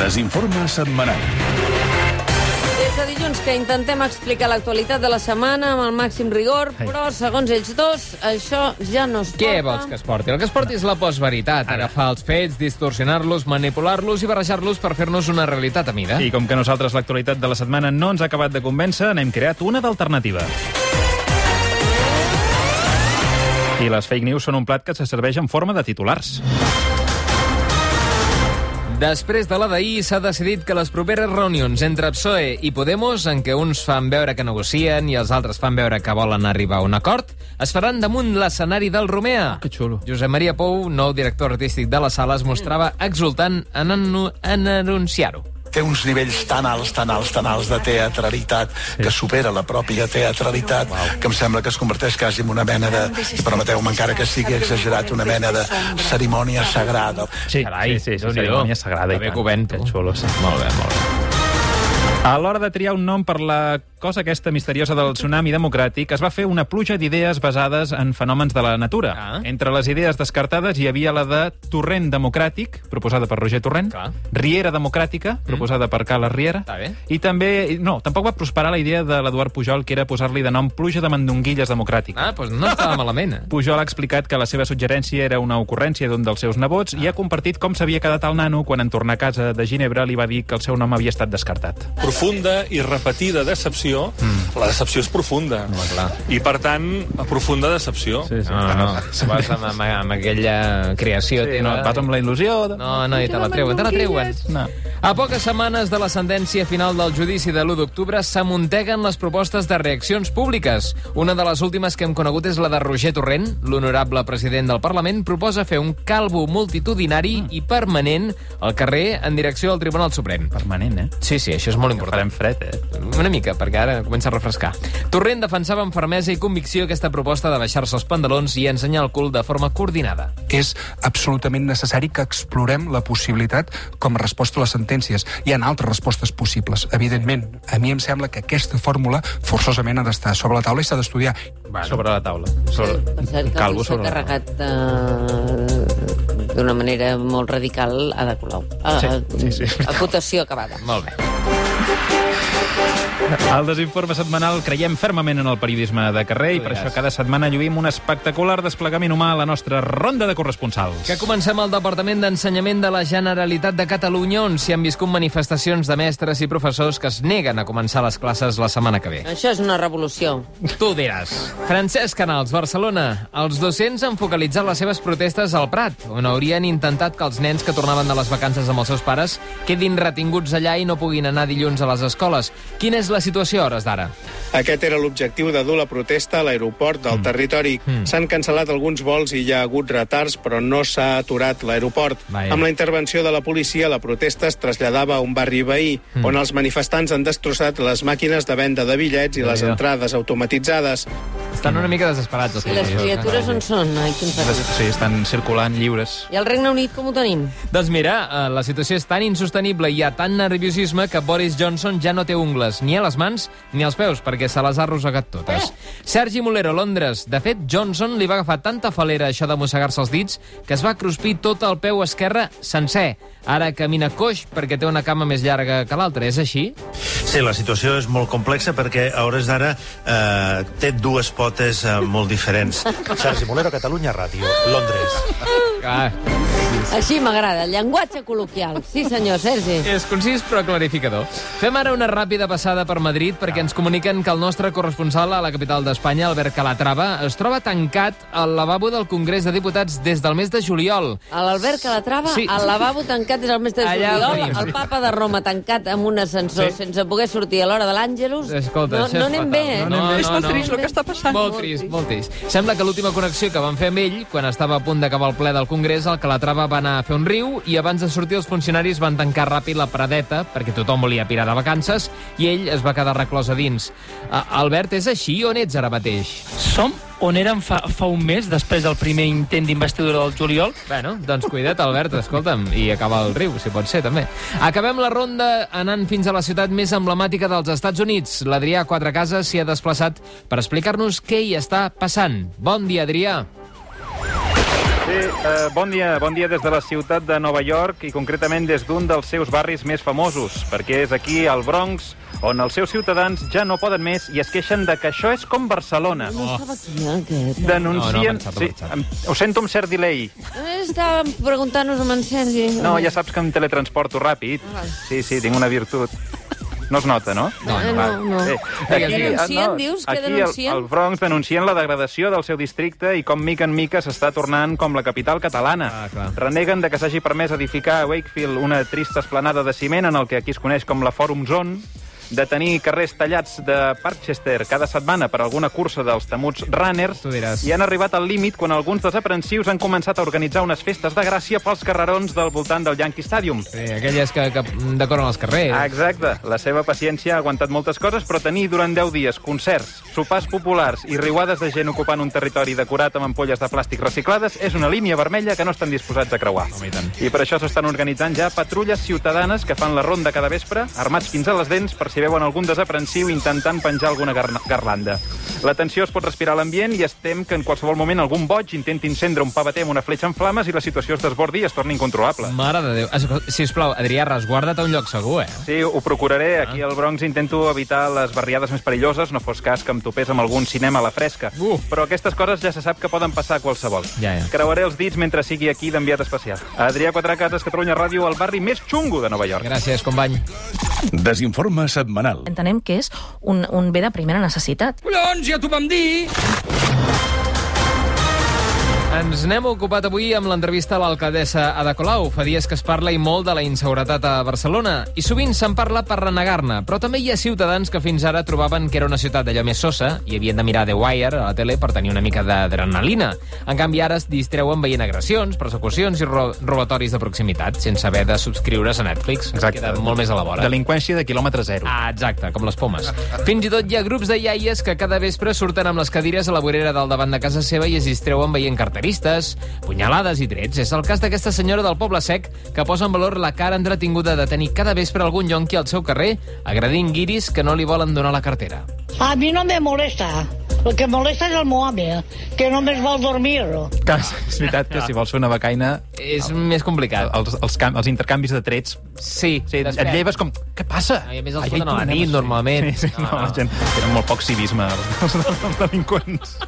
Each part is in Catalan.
Desinforme setmanal. Des de dilluns que intentem explicar l'actualitat de la setmana amb el màxim rigor, però, segons ells dos, això ja no es porta. Què vols que es porti? El que es porti és la postveritat, agafar els fets, distorsionar-los, manipular-los i barrejar-los per fer-nos una realitat a mida. I com que nosaltres l'actualitat de la setmana no ens ha acabat de convèncer, n'hem creat una d'alternativa. I les fake news són un plat que se serveix en forma de titulars. Després de la d'ahir, s'ha decidit que les properes reunions entre PSOE i Podemos, en què uns fan veure que negocien i els altres fan veure que volen arribar a un acord, es faran damunt l'escenari del Romea. Que xulo. Josep Maria Pou, nou director artístic de la sala, es mostrava exultant en anunciar-ho. Té uns nivells tan alts de teatralitat que supera la pròpia teatralitat, que em sembla que es converteix quasi en una mena de, permeteu-me encara que sigui exagerat, una mena de cerimònia sagrada. Sí, Carai, sí, cerimònia sagrada. Que bé que ho ven, tu. Que xulo, sí. Molt bé, molt bé. A l'hora de triar un nom per la cosa aquesta misteriosa del tsunami democràtic, es va fer una pluja d'idees basades en fenòmens de la natura. Entre les idees descartades hi havia la de Torrent Democràtic, proposada per Roger Torrent, Riera Democràtica, proposada per Carles Riera, i també, no, tampoc va prosperar la idea de l'Eduard Pujol, que era posar-li de nom Pluja de Mandonguilles Democràtic. Doncs no estava malament. Pujol ha explicat que la seva suggerència era una ocurrència d'un dels seus nebots i ha compartit com s'havia quedat el nano quan en tornar a casa de Ginebra li va dir que el seu nom havia estat descartat. Profunda i repetida decepció. La decepció és profunda. I, per tant, profunda decepció. Sí. No. Vas amb aquella creació. Sí, no, vas amb la il·lusió. No, i te la treuen. No. A poques setmanes de la sentència final del judici de l'1 d'octubre s'amunteguen les propostes de reaccions públiques. Una de les últimes que hem conegut és la de Roger Torrent. L'honorable president del Parlament proposa fer un calvo multitudinari i permanent al carrer en direcció al Tribunal Suprem. Permanent, eh? Sí, això és molt important. Farem fred, Una mica, perquè ara comença a refrescar. Torrent defensava amb fermesa i convicció aquesta proposta de baixar-se els pantalons i ensenyar el cul de forma coordinada. És absolutament necessari que explorem la possibilitat com a resposta a les sentències. Hi ha altres respostes possibles, evidentment. A mi em sembla que aquesta fórmula forçosament ha d'estar sobre la taula i s'ha d'estudiar. Sobre la taula. Per cert, que s'ha carregat d'una manera molt radical a de Colau. Sí. A votació acabada. Molt bé. Al Desinforme setmanal creiem fermament en el periodisme de carrer i per això cada setmana lluïm un espectacular desplegament humà a la nostra ronda de corresponsals. Que comencem al Departament d'Ensenyament de la Generalitat de Catalunya, on s'hi han viscut manifestacions de mestres i professors que es neguen a començar les classes la setmana que ve. Això és una revolució. Tu diràs. Francesc Canals, Barcelona. Els docents han focalitzat les seves protestes al Prat, on haurien intentat que els nens que tornaven de les vacances amb els seus pares quedin retinguts allà i no puguin anar dilluns a les escoles. Quina és la situació a hores d'ara? Aquest era l'objectiu de dur la protesta a l'aeroport del territori. S'han cancel·lat alguns vols i hi ha hagut retards, però no s'ha aturat l'aeroport. Amb la intervenció de la policia, la protesta es traslladava a un barri veí, on els manifestants han destrossat les màquines de venda de bitllets i les entrades automatitzades. Estan una mica desesperats. I les criatures on són? Sí, estan circulant lliures. I al Regne Unit com ho tenim? Doncs mira, la situació és tan insostenible i hi ha tant nerviosisme que Boris Johnson ja no té ungles ni a les mans ni als peus, perquè se les ha arrossegat totes. Sergi Molero, Londres. De fet, Johnson li va agafar tanta falera això de mossegar-se els dits que es va cruspir tot el peu esquerre sencer. Ara camina coix perquè té una cama més llarga que l'altra. És així? Sí, la situació és molt complexa perquè a hores d'ara té dues potes molt diferents. Sergi Molero, Catalunya Ràdio, Londres. Així m'agrada, llenguatge col·loquial. Sí, senyor, Sergi. És concís però clarificador. Fem ara una ràpida passada per Madrid perquè ens comuniquen que el nostre corresponsal a la capital d'Espanya, Albert Calatrava, es troba tancat al lavabo del Congrés de Diputats des del mes de juliol. L'Albert Calatrava, al lavabo tancat des del mes de juliol, el papa de Roma tancat amb un ascensor sense poder sortir a l'hora de l'Àngelus. No anem bé, eh? És molt trist el que està passant. Molt trist. Sembla que l'última connexió que van fer amb ell, quan estava a punt d'acabar el ple del Congrés, el Calatrava va anar a fer un riu i abans de sortir els funcionaris van tancar ràpid la paradeta perquè tothom volia pirar de vacances i ell es va quedar reclòs a dins. Albert, és així? On ets ara mateix? Som on érem fa un mes, després del primer intent d'investidura del juliol. Bueno, doncs cuida't, Albert, escolta'm, i acaba el riu, si pot ser, també. Acabem la ronda anant fins a la ciutat més emblemàtica dels Estats Units. L'Adrià Quatrecases s'hi ha desplaçat per explicar-nos què hi està passant. Bon dia, Adrià. Sí, bon dia des de la ciutat de Nova York i concretament des d'un dels seus barris més famosos, perquè és aquí, al Bronx, on els seus ciutadans ja no poden més i es queixen de que això és com Barcelona. No estava aquí, aquest. Denuncien... Sí, ho sento amb cert delay. Estàvem preguntant-nos amb en Sergi. No, ja saps que em teletransporto ràpid. Sí, tinc una virtut. No es nota, no? No. Aquí, denuncien, dius? Què denuncien? Al Bronx denuncien la degradació del seu districte i com mica en mica s'està tornant com la capital catalana. Reneguen de que s'hagi permès edificar a Wakefield una trista esplanada de ciment en el que aquí es coneix com la Forum Zone, de tenir carrers tallats de Parkchester cada setmana per alguna cursa dels temuts runners, i han arribat al límit quan alguns desaprensius han començat a organitzar unes festes de gràcia pels carrerons del voltant del Yankee Stadium. Sí, aquelles que decoren els carrers. Exacte. La seva paciència ha aguantat moltes coses, però tenir durant 10 dies concerts, sopars populars i riuades de gent ocupant un territori decorat amb ampolles de plàstic reciclades és una línia vermella que no estan disposats a creuar. I per això s'estan organitzant ja patrulles ciutadanes que fan la ronda cada vespre, armats fins a les dents, per si veuen algun desaprensiu intentant penjar alguna garlanda. La tensió es pot respirar a l'ambient i es tem que en qualsevol moment algun boig intenti encendre un pavater amb una fletxa en flames i la situació es desbordi i es torni incontrolable. Mare de Déu. Sisplau, Adrià, resguarda't a un lloc segur, Sí, ho procuraré. Aquí al Bronx intento evitar les barriades més perilloses, no fos cas que em topés amb algun cinema a la fresca. Però aquestes coses ja se sap que poden passar a qualsevol. Creuaré els dits mentre sigui aquí d'enviat especial. Adrià Quatrecases, Catalunya Ràdio, el barri més xungo de Nova York. Gràcies, company. Desinforme setmanal. Entenem que és un bé de primera necessitat. Collons, ja t'ho vam dir! Ens n'hem ocupat avui amb l'entrevista a l'alcaldessa Ada Colau. Fa dies que es parla i molt de la inseguretat a Barcelona, i sovint se'n parla per renegar-ne, però també hi ha ciutadans que fins ara trobaven que era una ciutat allò més sosa i havien de mirar The Wire a la tele per tenir una mica d'adrenalina. En canvi, ara es distreuen veient agressions, persecucions i robatoris de proximitat, sense haver de subscriure's a Netflix. Exacte. Queda molt més a la vora. Delinqüència de quilòmetre zero. Exacte, com les pomes. Fins i tot hi ha grups de iaies que cada vespre surten amb les cadires a la vorera del davant de casa seva i es distreuen veient carteristes, punyalades i trets. És el cas d'aquesta senyora del Poble Sec que posa en valor la cara entretinguda de tenir cada vespre algun yonqui al seu carrer agredint guiris que no li volen donar la cartera. A mi no me molesta. El que molesta és el meu home, que només vol dormir. És veritat que si vols fer una becaina... És més complicat. Els intercanvis de trets... Sí. Et lleves com... Què passa? I a més els foten a la nit, normalment. La gent tenen molt poc civisme, els delinqüents.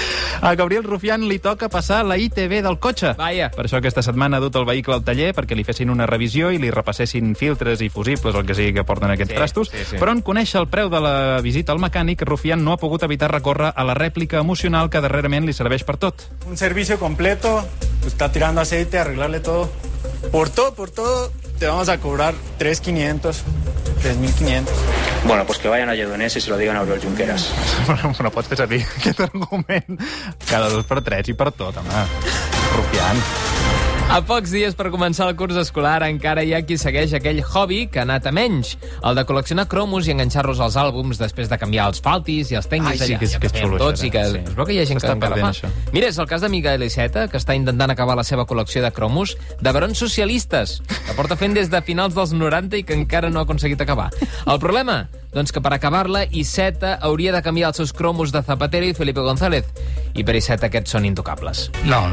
A Gabriel Rufián li toca passar la ITV del cotxe. Vaja. Per això aquesta setmana ha dut el vehicle al taller perquè li fessin una revisió i li repassessin filtres i fusibles, el que sigui que porten aquests trastos. Però en conèixer el preu de la visita al mecànic, Rufián no ha pogut evitar recórrer a la rèplica emocional que darrerament li serveix per tot. Un servicio completo, está tirando aceite, arreglarle todo. Por todo, te vamos a cobrar 3.500, 3.500. Bueno, pues que vayan a Lledoners y se lo digan a Oriol Junqueras. No pots fer servir aquest argument cada 2 per 3 i per tot, home. Rufián. A pocs dies per començar el curs escolar encara hi ha qui segueix aquell hobby que ha anat a menys, el de col·leccionar cromos i enganxar-los als àlbums després de canviar els faltis i els tècnics allà. Sí, que és xulo, tots, i que es veu que hi ha gent que encara fa. Això. Mira, és el cas de Miguel Iceta, que està intentant acabar la seva col·lecció de cromos de barons socialistes, que porta fent des de finals dels 90 i que encara no ha aconseguit acabar. El problema? Doncs que per acabar-la, Iceta hauria de canviar els seus cromos de Zapatero i Felipe González. I per Iceta aquests són intocables. No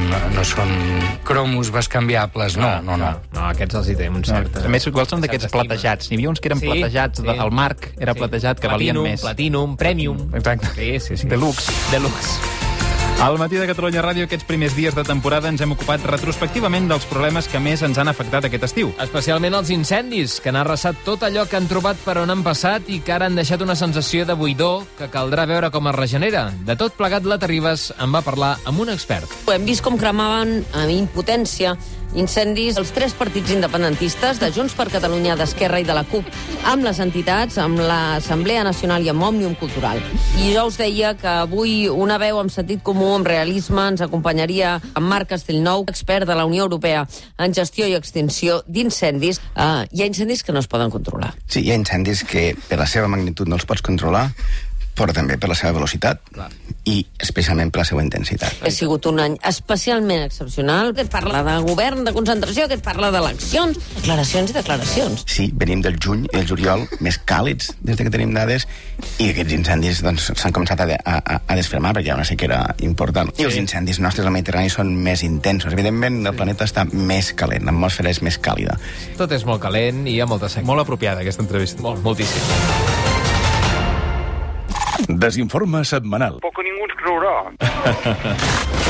són cromos bescanviables, no. No, aquests els hi té un cert... A més, igual són d'aquests platejats. N'hi havia uns que eren platejats, el marc era platejat, que valien més. Platinum, Premium. Exacte. Sí. Deluxe. Al Matí de Catalunya Ràdio, aquests primers dies de temporada, ens hem ocupat retrospectivament dels problemes que més ens han afectat aquest estiu. Especialment els incendis, que han arrasat tot allò que han trobat per on han passat i que ara han deixat una sensació de buidor que caldrà veure com es regenera. De tot plegat, la Terribas en va parlar amb un expert. Hem vist com cremaven amb impotència incendis els 3 partits independentistes de Junts per Catalunya, d'Esquerra i de la CUP, amb les entitats, amb l'Assemblea Nacional i amb Òmnium Cultural. I jo us deia que avui una veu amb sentit comú, amb realisme, ens acompanyaria en Marc Castellnou, expert de la Unió Europea en gestió i extinció d'incendis. Hi ha incendis que no es poden controlar. Sí, hi ha incendis que per la seva magnitud no els pots controlar, però també per la seva velocitat. i especialment per la seva intensitat. Ha sigut un any especialment excepcional. Que et parla de govern, de concentració, que et parla d'eleccions, declaracions i declaracions. Sí, venim del juny i del juliol més càlids des que tenim dades i aquests incendis s'han començat a desfermar perquè hi ha una sequera important. I els incendis nostres al Mediterrani són més intensos. Evidentment, el planeta està més calent, l'atmosfera és més càlida. Tot és molt calent i hi ha molta sequera. Molt apropiada, aquesta entrevista. Moltíssim. Desinforme setmanal. Poc ningú ens creurà.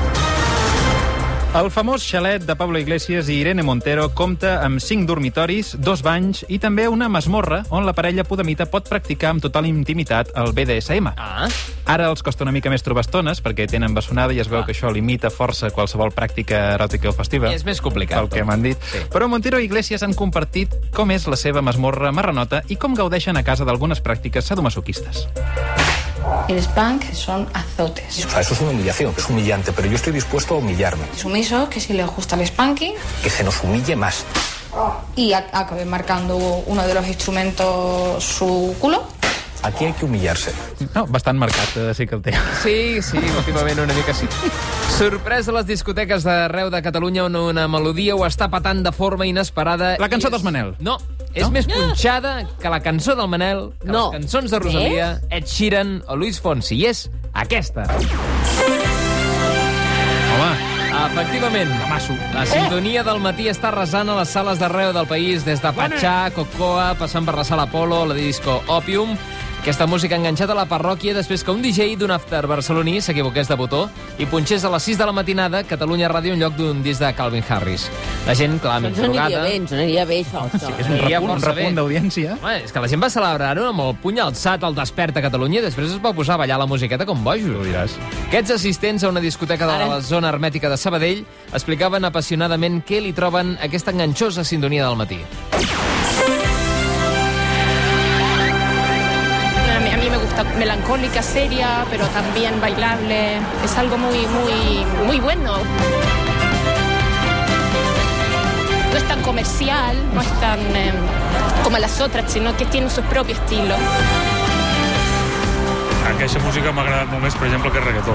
El famós xalet de Pablo Iglesias i Irene Montero compta amb 5 dormitoris, 2 banys i també una masmorra on la parella podemita pot practicar amb total intimitat el BDSM. Ara els costa una mica més trobar estones perquè tenen bessonada i es veu que això limita força qualsevol pràctica eròtica o festiva. I és més complicat. Pel que m'han dit. Sí. Però Montero i Iglesias han compartit com és la seva masmorra marranota i com gaudeixen a casa d'algunes pràctiques sadomasoquistes. El spank son azotes. O sea, eso es una humillación, es humillante, pero yo estoy dispuesto a humillarme. Sumiso, que si le gusta el spanking. Que se nos humille más. Y acabe marcando uno de los instrumentos su culo. Aquí hay que humillarse. No, bastant marcat, sí que el té. Sí, últimament una mica sí. Sorpresa a les discoteques d'arreu de Catalunya on una melodia ho està patant de forma inesperada. La cançó dels Manel. No, és més punxada que la cançó del Manel, que les cançons de Rosalia, Ed Sheeran o Luis Fonsi. I és aquesta. Home, efectivament, la sintonia del matí està arrasant a les sales d'arreu del país, des de Patxà, Cocoa, passant per la Sala Apolo, la disco Opium. Aquesta música ha enganxat a la parròquia després que un DJ d'un after barceloní s'equivoqués de botó i punxés a les 6 de la matinada Catalunya Ràdio en lloc d'un disc de Calvin Harris. La gent, clar, mig drogada... Ens aniria bé, això. És un repunt d'audiència. És que la gent va celebrar-ho amb el puny alçat al Desperta Catalunya i després es va posar a ballar la musiqueta com bojos. Ho diràs. Aquests assistents a una discoteca de la zona hermètica de Sabadell explicaven apassionadament què li troben aquesta enganxosa sintonia del matí. Melancólica, seria, pero también bailable. Es algo muy bueno. No es tan comercial, no es tan como las otras, sino que tiene su propio estilo. Aquesta música m'ha agradat molt més, per exemple, que el reggaeton.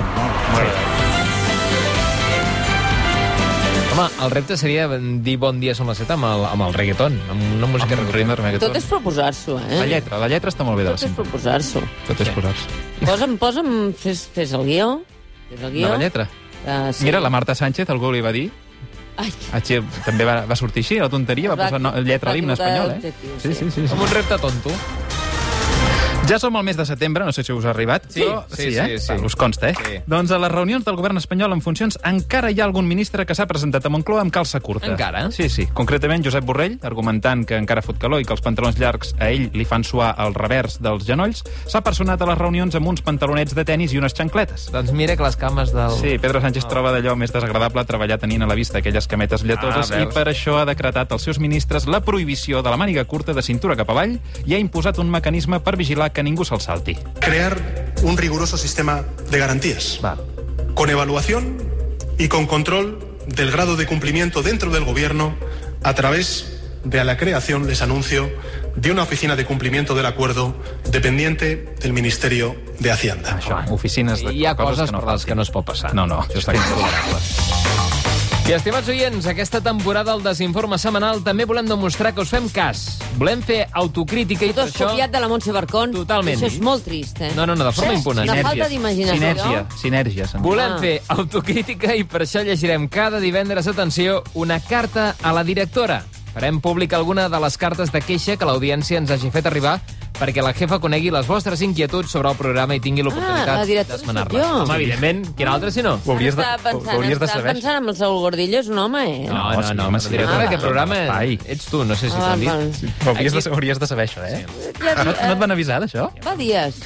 Home, el repte seria dir bon dia som les 7 amb el reggaeton, amb una música reggaeton. Tot és proposar-s'ho, La lletra està molt bé. Tot és proposar-s'ho. Tot és posar-s'ho. Posa'm, fes el guió. De la lletra? Mira, la Marta Sánchez, algú li va dir... També va sortir així, la tonteria, va posar lletra a l'himne espanyol, Sí. Com un repte tonto. Ja som al mes de setembre, no sé si us ha arribat, però sí. Us consta, Sí. Doncs a les reunions del govern espanyol en funcions encara hi ha algun ministre que s'ha presentat a Moncloa amb calça curta. Encara? Sí. Concretament, Josep Borrell, argumentant que encara fot calor i que els pantalons llargs a ell li fan suar al revers dels genolls, s'ha personat a les reunions amb uns pantalonets de tenis i unes xancletes. Doncs mira que les cames del... Sí, Pedro Sánchez troba d'allò més desagradable treballar tenint a la vista aquelles cametes lletoses i per això ha decretat als seus ministres la prohibició de la màniga curta de cintura cap avall i ha imposat un mecanisme per vigilar que ningú se'l salti. Crear un riguroso sistema de garantías, con evaluación y con control del grado de cumplimiento dentro del gobierno a través de la creación, les anuncio, de una oficina de cumplimiento del acuerdo dependiente del Ministerio de Hacienda. Oficines de Hi ha coses per les que no es pot passar. No, això està intolerable. I, estimats oients, aquesta temporada al Desinforme Setmanal també volem demostrar que us fem cas. Volem fer autocrítica i tot això... Tu has copiat de la Montse Barcón. Totalment. Això és molt trist, No, de forma impune. Una falta d'imaginació. Sinèrgia. Volem fer autocrítica i per això llegirem cada divendres, atenció, una carta a la directora. Farem pública alguna de les cartes de queixa que l'audiència ens hagi fet arribar perquè la jefa conegui les vostres inquietuds sobre el programa i tingui l'oportunitat d'esmenar-les. Home, evidentment, quin altre, si no? Ho hauries de saber. Estàs pensant en el Saúl Gordillo, és un home, No, la directora d'aquest programa ets tu, no sé si t'han dit. Hauries de saber això, No et van avisar d'això? Fa dies.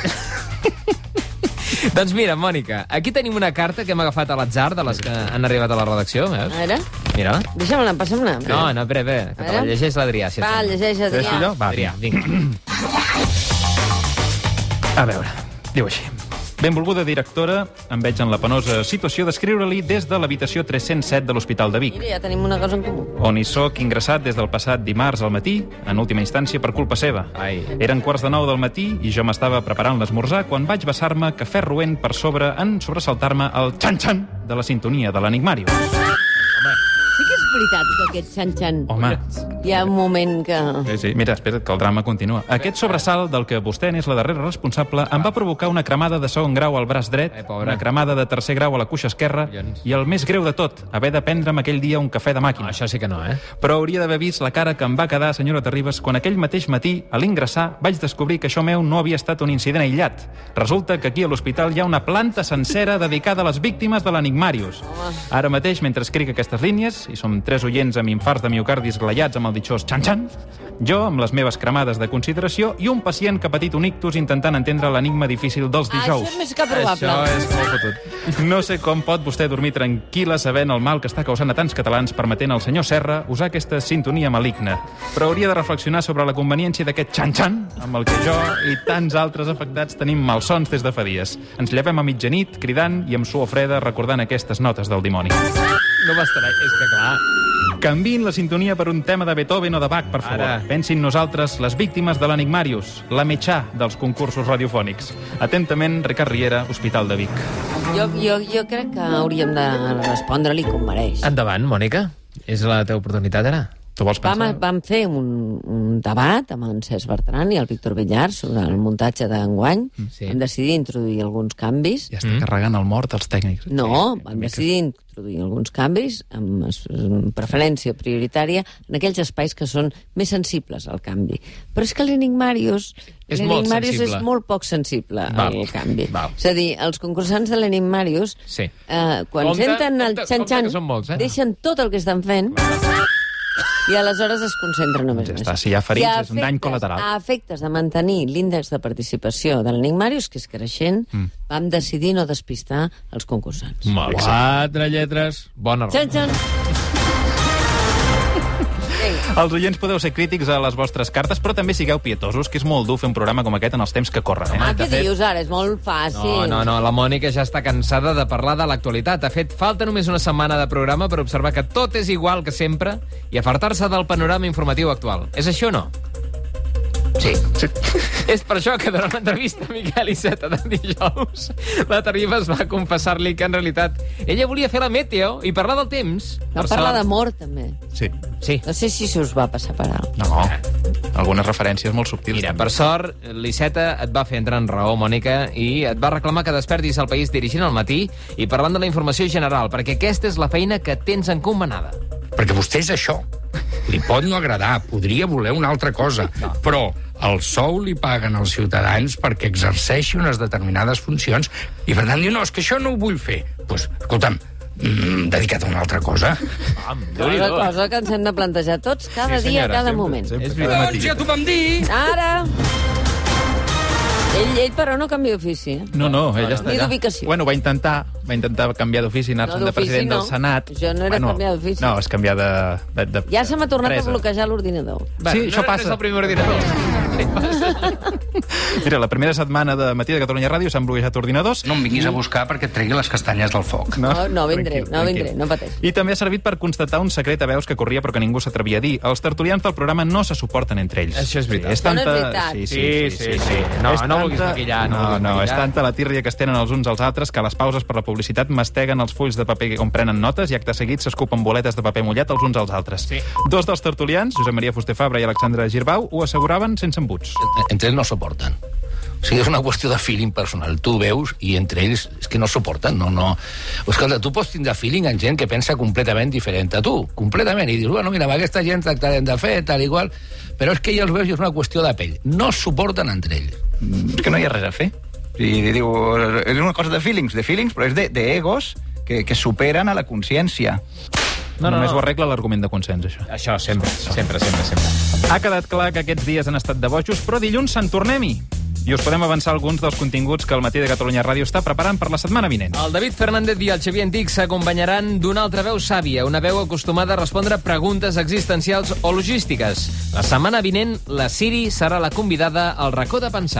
Doncs mira, Mònica, aquí tenim una carta que hem agafat a l'atzar de les que han arribat a la redacció, veus? A veure. Mira. Deixa'm-la, passa-me-la. No, espera, que te la llegeix l'Adrià. Va, llegeix Adrià. Va, Adrià, vinga. A veure, diu així. Benvolguda directora, em veig en la penosa situació d'escriure-li des de l'habitació 307 de l'Hospital de Vic, Mira, ja tenim una cosa en comú. on hi soc ingressat des del passat dimarts al matí, en última instància per culpa seva. Eren 8:45 del matí i jo m'estava preparant l'esmorzar quan vaig vessar-me cafè roent per sobre en sobresaltar-me el xan-xan de la sintonia de l'Enigmàrius. Sí que és veritat que aquest xan-xan... Home. Hi ha un moment que... Sí, mira, espera't, que el drama continua. Aquest sobresalt del que vostè n'és la darrera responsable em va provocar una cremada de segon grau al braç dret, una cremada de tercer grau a la cuixa esquerra i el més greu de tot, haver de prendre'm aquell dia un cafè de màquina. Això sí que no, eh? Però hauria d'haver vist la cara que em va quedar, senyora Terribas, quan aquell mateix matí, a l'ingressar, vaig descobrir que això meu no havia estat un incident aïllat. Resulta que aquí a l'hospital hi ha una planta sencera dedicada a les víctimes de l'Enigmàrius. Ara mateix, mentre escric aquestes línies, i som 3 oients amb infarts de miocardi esglaiats amb el ditxós xan-xan, jo amb les meves cremades de consideració i un pacient que ha patit un ictus intentant entendre l'enigma difícil dels dijous. Això és més que probable. Això és molt fotut. No sé com pot vostè dormir tranquil·la sabent el mal que està causant a tants catalans permetent al senyor Serra usar aquesta sintonia maligna. Però hauria de reflexionar sobre la conveniència d'aquest xan-xan amb el que jo i tants altres afectats tenim malsons des de fa dies. Ens llevem a mitjanit cridant i amb suor freda recordant aquestes notes del dimoni. No bastarà, és que clar... Canviïn la sintonia per un tema de Beethoven o de Bach, per favor. Ara. Pensin nosaltres, les víctimes de l'Enigmàrius, la metxà dels concursos radiofònics. Atentament, Ricard Riera, Hospital de Vic. Jo crec que hauríem de respondre-li com mereix. Endavant, Mònica. És la teva oportunitat, ara. Tu vols pensar? Vam fer un debat amb en Cesc Bertran i el Víctor Villar sobre el muntatge d'enguany. Sí. Vam decidir introduir alguns canvis. Ja està carregant el mort als tècnics. No, vam decidir introduir alguns canvis amb preferència prioritària en aquells espais que són més sensibles al canvi. Però és que l'Enigmàrius És molt és sensible. molt poc sensible al canvi. Val. És a dir, els concursants de l'Enigmàrius, Sí. quan Compte, senten el compte, xan-xan, que són molts, eh? deixen tot el que estan fent i aleshores es concentren només en Ja està, això. si hi ha ferits, I a és un dany efectes- col·lateral. A efectes de mantenir l'índex de participació de l'Enigmàrius, que és creixent, vam decidir no despistar els concursants. 4 lletres. Bona raó. Xan-xan! Els oients podeu ser crítics a les vostres cartes, però també sigueu pietosos, que és molt dur fer un programa com aquest en els temps que corren. Què dius ara? És molt fàcil. No, la Mònica ja està cansada de parlar de l'actualitat. Ha fet falta només una setmana de programa per observar que tot és igual que sempre i afartar-se del panorama informatiu actual. És això o no? Sí. És per això que durant l'entrevista a Miquel Iceta de dijous, la Terribas va confessar-li que en realitat ella volia fer la meteo i parlar del temps. Va Per parlar sort. d'amor, també. Sí. No sé si se us va passar per alt. No, algunes referències molt subtils. Mira, per sort, l'Iceta et va fer entrar en raó, Mònica, i et va reclamar que despertis el país dirigint al matí i parlant de la informació general, perquè aquesta és la feina que tens encomanada. Perquè vostè és això. Li pot no agradar, podria voler una altra cosa, però el sou li paguen als ciutadans perquè exerceixi unes determinades funcions i per tant diu, no, és que això no ho vull fer. Doncs, escolta'm, dedica't a una altra cosa. Una cosa que ens hem de plantejar tots cada dia, cada moment. Doncs ja t'ho vam dir. Ara! Ell però no canvia d'ofici. No, ell està Ni allà. d'ubicació. Bueno, va intentar canviar d'ofici, anar-se'n No, de president d'ofici no. del Senat. Això no era canviar d'ofici. No, és canviar de Ja se m'ha tornat empresa. a bloquejar l'ordinador. Sí, això passa. No és el primer ordinador. Mira, la primera setmana de Matí de Catalunya Ràdio s'han bloquejat ordinadors. No em vinguis a buscar perquè et tregui les castanyes del foc. No vindré, no pateix. I també ha servit per constatar un secret a veus que corria però que ningú s'atrevia a dir. Els tertulians del programa no se suporten entre ells. Això és veritat. És tanta... No és veritat. Sí. No, És no vulguis maquillar. No, és tanta la tírria que es tenen els uns als altres que a les pauses per la publicitat masteguen els fulls de paper on prenen notes i acte seguit s'escupen boletes de paper mullat els uns als altres. Sí. Dos dels tertulians, Josep Maria Fuster Fabra i Alexandre Girbau, ho asseguraven sense embuts. Entre ells no soporten. O sigui, és una qüestió de feeling personal. Tu veus i entre ells és que no soporten. No. Escolta, tu pots tindre feeling amb gent que pensa completament diferent a tu. Completament. I dius, bueno, mira, amb aquesta gent tractarem de fer, tal i qual. Però és que ja els veus i és una qüestió de pell. No suporten entre ells. És que no hi ha res a fer. I diu, és una cosa de feelings, però és d'egos que superen a la consciència. Només ho arregla l'argument de consens, això. Això, sempre. Ha quedat clar que aquests dies han estat de bojos, però dilluns se'n tornem-hi. I us podem avançar alguns dels continguts que el Matí de Catalunya Ràdio està preparant per la setmana vinent. El David Fernández i el Xavier Antic s'acompanyaran d'una altra veu sàvia, una veu acostumada a respondre preguntes existencials o logístiques. La setmana vinent, la Siri serà la convidada al racó de pensar.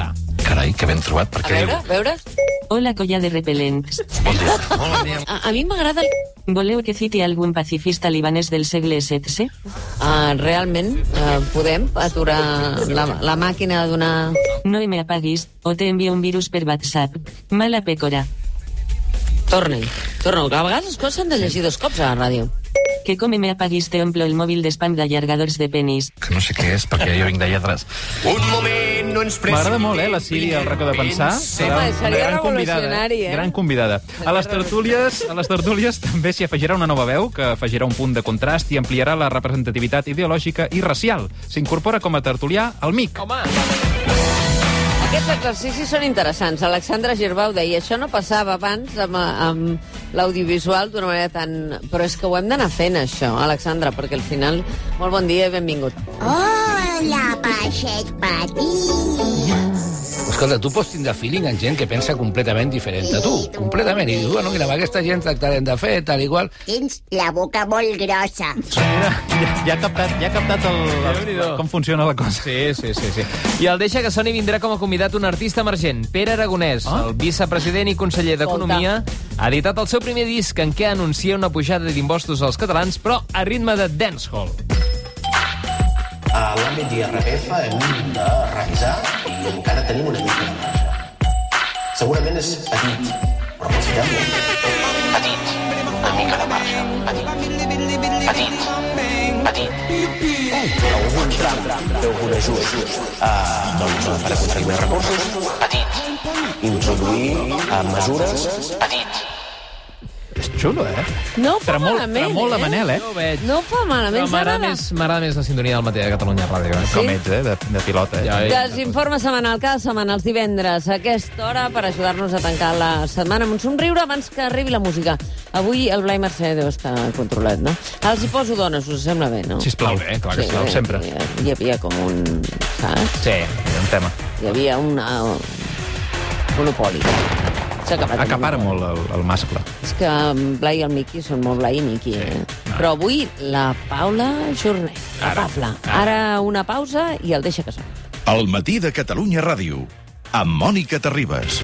Carai, que ben trobat, perquè... A veure. Hola, colla de repel·lents. A mi m'agrada... Voleu que citi algun pacifista libanès del segle XVI? Realment, podem aturar la màquina d'una... No me apaguis, o te envio un virus per WhatsApp. Mala pècora. Torna. A vegades les coses s'han de llegir 2 cops a la ràdio. Que com me apaguis te omplo el mòbil d'espam d'allargadors de penis. Que no sé què és, perquè jo vinc de lletres. Un moment, no ens M'agrada molt, la Siri al racó de pensar. Home, seria revolucionari, Gran convidada. A les tertúlies també s'hi afegirà una nova veu que afegirà un punt de contrast i ampliarà la representativitat ideològica i racial. S'incorpora com a tertulià el MIC. Home! Aquests exercicis són interessants. Alexandra Girbau deia, això no passava abans amb l'audiovisual d'una manera tan... Però és que ho hem d'anar fent, això, Alexandra, perquè al final... Molt bon dia i benvingut. Hola, peixet petit. Escolta, tu pots tindre feeling amb gent que pensa completament diferent a tu. Completament. I dius, bueno, mira, amb aquesta gent tractarem de fer, tal i qual. Tens la boca molt grossa. Ja ha captat com funciona la cosa. Sí. I el Deixa que soni vindrà com a convidat un artista emergent, Pere Aragonès, el vicepresident i conseller d'Economia, ha editat el seu primer disc en què anuncia una pujada d'impostos als catalans, però a ritme de dancehall. A l'àmbit d'IRPF hem de revisar i encara tenim una mica de marge. Segurament és petit, però necessitem molt. Petit, una mica de marge. Petit. Algun tram d'algun ajust per aconseguir més recursos. Petit. Introduir mesures. Petit. És xulo, No fa malament, Tremola Manel, No fa malament, M'agrada més la sintonia del matí de Catalunya Ràdio. Com ets, de pilota. Desinforme setmanal cada setmana, els divendres, a aquesta hora, per ajudar-nos a tancar la setmana amb un somriure abans que arribi la música. Avui el Blai Mercè deu estar controlat, no? Els hi poso dones, us sembla bé, no? Sisplau, clar que sisplau, sempre. Hi havia com un... Saps? Sí, un tema. Hi havia un monopoli. Acapara molt el mascle. És que Blai i el Miqui són molt Blai i Miqui, Però avui la Paula Jornet, la Pafla. Ara una pausa i el Deixa que soni. El matí de Catalunya Ràdio, amb Mònica Terribas.